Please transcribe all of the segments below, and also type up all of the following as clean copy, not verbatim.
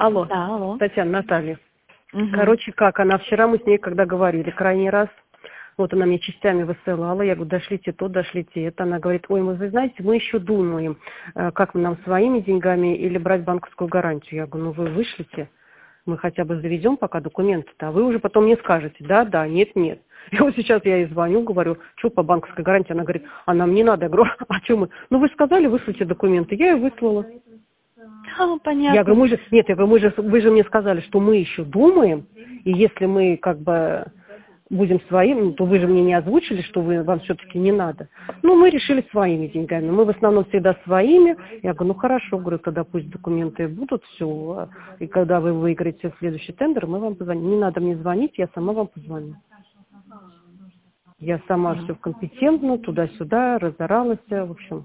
Алло, Да, алло. Татьяна, Наталья. Угу. Короче, как, она вчера, мы с ней когда говорили, крайний раз, вот она мне частями высылала, я говорю, дошлите то, дошлите это. Она говорит, ой, вы знаете, мы еще думаем, как нам своими деньгами или брать банковскую гарантию. Я говорю, ну вы вышлите, мы хотя бы заведем пока документы-то, а вы уже потом мне скажете, да, да, нет, нет. И вот сейчас я ей звоню, говорю, что по банковской гарантии? Она говорит, а нам не надо. Я говорю, а что мы? Ну вы сказали, вышлите документы, я ее выслала. Понятно. Я говорю, вы же мне сказали, что мы еще думаем, и если мы как бы будем своим, то вы же мне не озвучили, что вам все-таки не надо. Ну, мы решили своими деньгами. Мы в основном всегда своими. Я говорю, ну хорошо, говорю, тогда пусть документы будут, все. И когда вы выиграете следующий тендер, мы вам позвоним. Не надо мне звонить, я сама вам позвоню. Я сама все компетентна, туда-сюда, разоралась, в общем.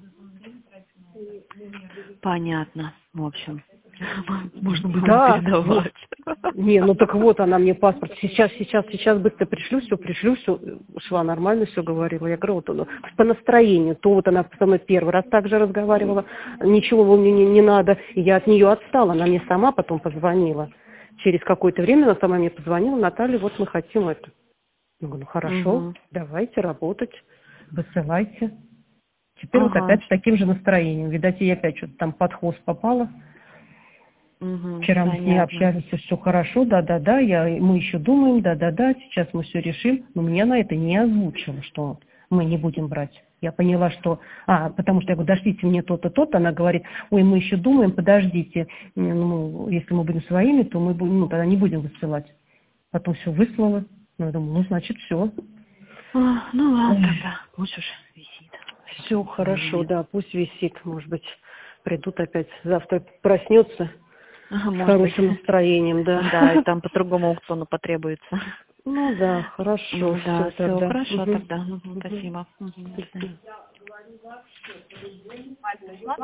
Понятно, в общем. Можно было Да, передавать. не, ну так вот она мне паспорт. Сейчас быстро пришлю, все. Шла нормально, все говорила. Я говорю, вот оно, по настроению. То вот она со мной первый раз так же разговаривала. Ничего мне не надо. И я от нее отстала. Она мне сама потом позвонила. Через какое-то время она сама мне позвонила. Наталья, вот мы хотим это. Я говорю, ну хорошо, давайте работать. Высылайте. Теперь вот опять с таким же настроением. Видать, я опять что-то там под хвост попала. Вчера мы с ней общались, все хорошо, да-да-да, мы еще думаем, да-да-да, сейчас мы все решим. Но мне она это не озвучила, что мы не будем брать. Я поняла, что... потому что я говорю, дошлите мне то-то, то-то. Она говорит, ой, мы еще думаем, подождите. Ну, если мы будем своими, то мы будем, тогда не будем высылать. Потом все выслала. Ну, я думаю, значит, все. Ну ладно, тогда, пусть уж висит. Все хорошо, да, пусть висит, может быть, придут опять, завтра проснется с хорошим настроением, да. Да, и там по другому аукциону потребуется. Ну да, хорошо, Да, все тогда. хорошо тогда. Спасибо.